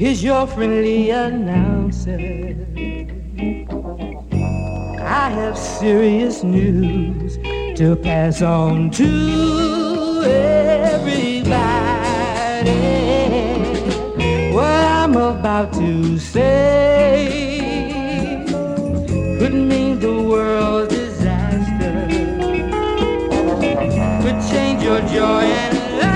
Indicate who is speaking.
Speaker 1: Here's your friendly announcer. I have serious news to pass on to everybody. What I'm about to say could mean the world's disaster, could change your joy and life.